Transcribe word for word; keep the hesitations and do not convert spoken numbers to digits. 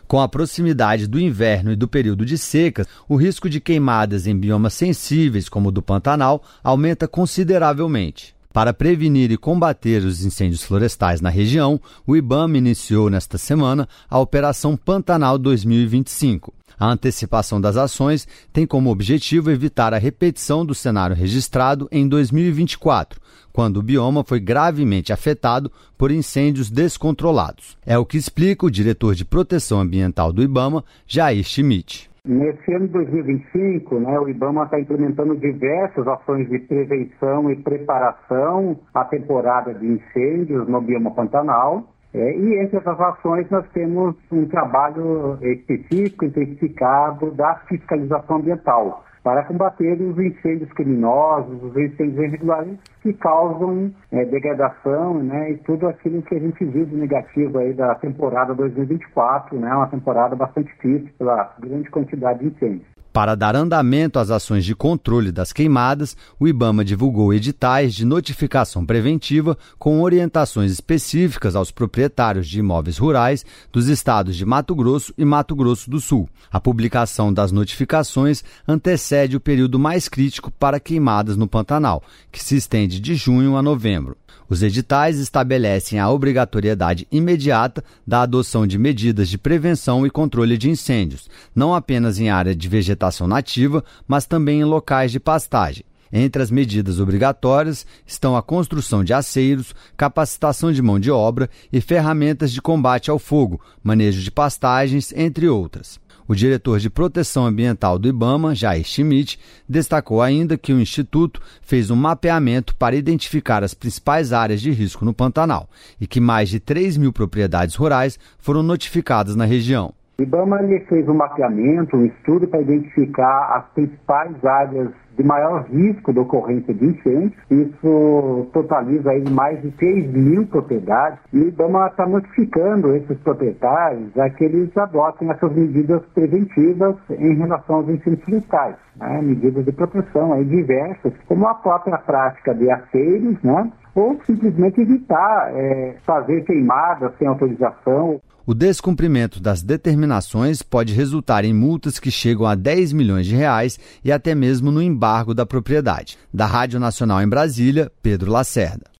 Com a proximidade do inverno e do período de seca, o risco de queimadas em biomas sensíveis, como o do Pantanal, aumenta consideravelmente. Para prevenir e combater os incêndios florestais na região, o IBAMA iniciou nesta semana a Operação Pantanal dois mil e vinte e cinco. A antecipação das ações tem como objetivo evitar a repetição do cenário registrado em dois mil e vinte e quatro, quando o bioma foi gravemente afetado por incêndios descontrolados. É o que explica o diretor de Proteção Ambiental do IBAMA, Jair Schmidt. Nesse ano de dois mil e vinte e cinco, né, o IBAMA está implementando diversas ações de prevenção e preparação à temporada de incêndios no bioma Pantanal. É, e entre essas ações nós temos um trabalho específico, intensificado da fiscalização ambiental para combater os incêndios criminosos, os incêndios irregulares que causam é, degradação, né, e tudo aquilo que a gente viu de negativo aí da temporada dois mil e vinte e quatro, né, uma temporada bastante difícil pela grande quantidade de incêndios. Para dar andamento às ações de controle das queimadas, o IBAMA divulgou editais de notificação preventiva com orientações específicas aos proprietários de imóveis rurais dos estados de Mato Grosso e Mato Grosso do Sul. A publicação das notificações antecede o período mais crítico para queimadas no Pantanal, que se estende de junho a novembro. Os editais estabelecem a obrigatoriedade imediata da adoção de medidas de prevenção e controle de incêndios, não apenas em área de vegetação nativa, mas também em locais de pastagem. Entre as medidas obrigatórias estão a construção de aceiros, capacitação de mão de obra e ferramentas de combate ao fogo, manejo de pastagens, entre outras. O diretor de Proteção Ambiental do IBAMA, Jair Schmidt, destacou ainda que o Instituto fez um mapeamento para identificar as principais áreas de risco no Pantanal e que mais de três mil propriedades rurais foram notificadas na região. O IBAMA ele fez um mapeamento, um estudo para identificar as principais áreas de maior risco de ocorrência de incêndios. Isso totaliza aí mais de três mil propriedades. E o IBAMA está notificando esses proprietários a que eles adotem essas medidas preventivas em relação aos incêndios florestais, né? Medidas de proteção aí diversas, como a própria prática de aceiros, né? Ou simplesmente evitar é, fazer queimadas sem autorização. O descumprimento das determinações pode resultar em multas que chegam a dez milhões de reais e até mesmo no embargo da propriedade. Da Rádio Nacional em Brasília, Pedro Lacerda.